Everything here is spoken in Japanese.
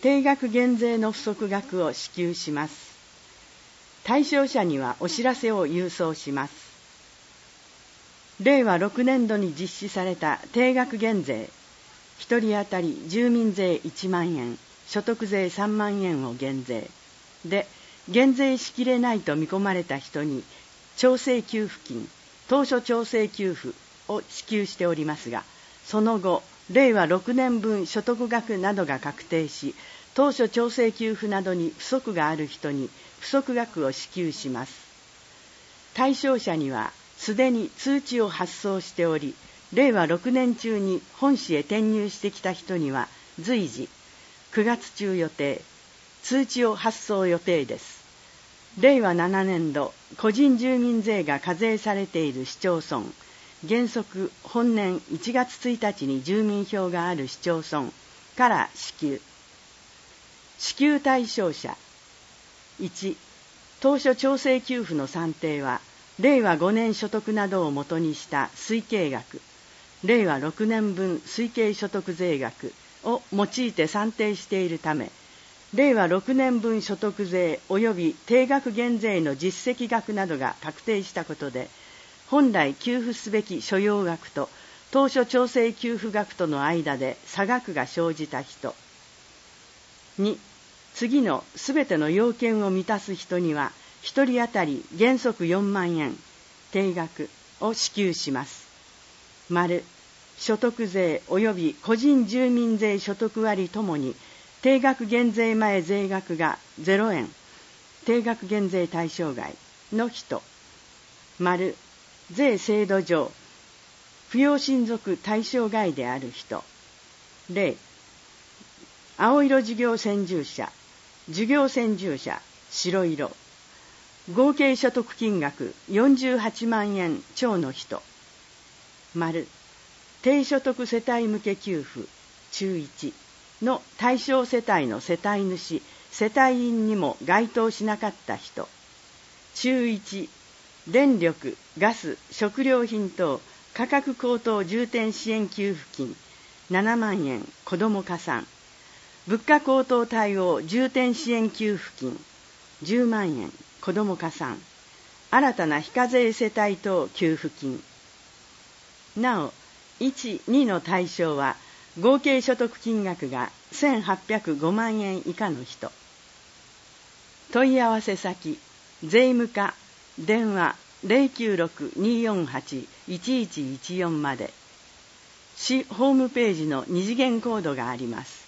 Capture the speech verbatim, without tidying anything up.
定額減税の不足額を支給します。対象者にはお知らせを郵送します。れいわろくねんどに実施された定額減税、ひとり当たり住民税いちまんえん、所得税さんまんえんを減税で、減税しきれないと見込まれた人に調整給付金、当初調整給付を支給しておりますが、その後、れいわろくねんぶん所得額などが確定し、当初調整給付などに不足がある人に不足額を支給します。対象者にはすでに通知を発送しており、れいわろくねん中に本市へ転入してきた人には随時くがつ中予定、通知を発送予定です。れいわななねんど個人住民税が課税されている市町村、原則本年いちがつついたちに住民票がある市町村から支給。支給対象者いち、当初調整給付の算定はれいわごねん所得などをもとにした推計額、れいわろくねんぶん推計所得税額を用いて算定しているため、れいわろくねんぶん所得税及び定額減税の実績額などが確定したことで、本来給付すべき所要額と当初調整給付額との間で差額が生じた人。に、次のすべての要件を満たす人には、ひとり当たり原則よんまんえん、定額を支給します。丸、所得税及び個人住民税所得割ともに、定額減税前税額がゼロえん、定額減税対象外の人。丸、税制度上、扶養親族対象外である人。例、青色事業専従者、事業専従者、白色。合計所得金額よんじゅうはちまんえん超の人。丸、低所得世帯向け給付、中いちの対象世帯の世帯主、世帯員にも該当しなかった人。中いち、電力、ガス、食料品等価格高騰重点支援給付金ななまんえん子ども加算。物価高騰対応重点支援給付金じゅうまんえん子ども加算。新たな非課税世帯等給付金。なお、いち、にの対象は合計所得金額がせんはっぴゃくごまんえん以下の人。問い合わせ先、税務課、電話 ゼロきゅうろく にーよんはち いちいちいちよん まで。市ホームページの二次元コードがあります。